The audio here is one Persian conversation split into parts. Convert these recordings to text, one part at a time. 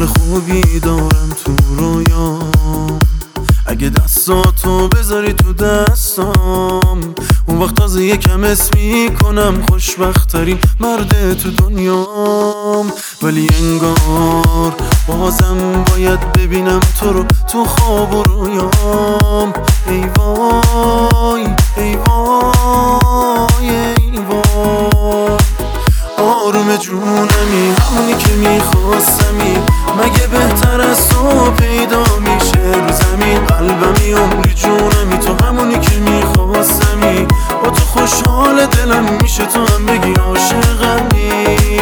حال خوبی دارم تو رویام، اگه دستاتو بذاری تو دستام اون وقت تازه یکم اسم میکنم خوشبخت‌ترین مرد تو دنیام. ولی انگار بازم باید ببینم تو رو تو خواب و رویام. ای وای ای وای ای وای، آروم جونمی، همونی که میخواستمی، مگه بهتر از تو پیدا میشه رو زمین؟ قلبمی عمری جونمی، تو همونی که میخواستمی، با تو خوشحال دلم میشه تو هم بگی عاشقمی.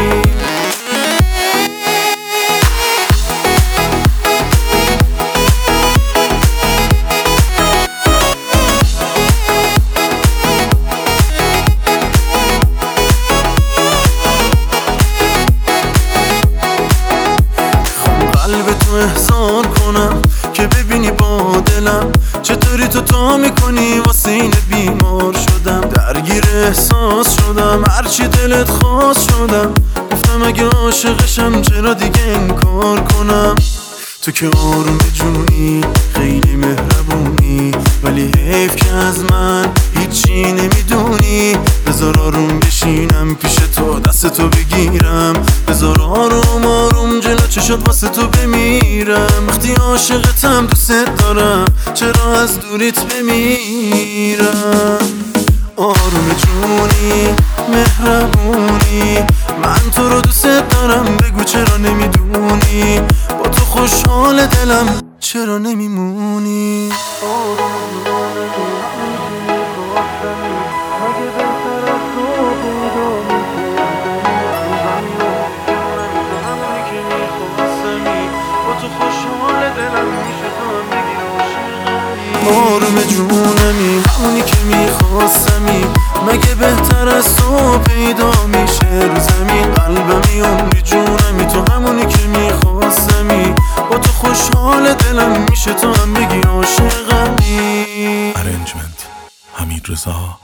قلب تو احسان کنم که ببینی با دلم چطوری تو تا میکنی، واسه این بیمار شدم، درگیر احساس شدم، هرچی دلت خواست شدم. گفتم اگه عاشقشم چرا دیگه انکار کنم؟ تو که آروم جونی، خیلی مهربونی، ولی حیف که از من هیچی نمیدونی. بذار آروم بشینم پیش تو، دست تو بگیرم، بذار آروم آروم جلو چشات واسه تو بمیرم. وقتی عاشقتم دوست دارم، چرا از دوریت بمیرم؟ آروم جونی، مهربونی، من تو رو دوست دارم، بگو چرا نمیدونی؟ با تو خوشحال دلم چرا نمیمونی؟ آروم جونمی، همونی که میخواستمی، مگه بهتر از تو پیدا میشه رو زمین؟ قلبمی عمری جونمی، تو همونی که میخواستمی، با تو خوشحال دلم میشه تو هم بگی عاشقمی. ارنجمنت حمید رضا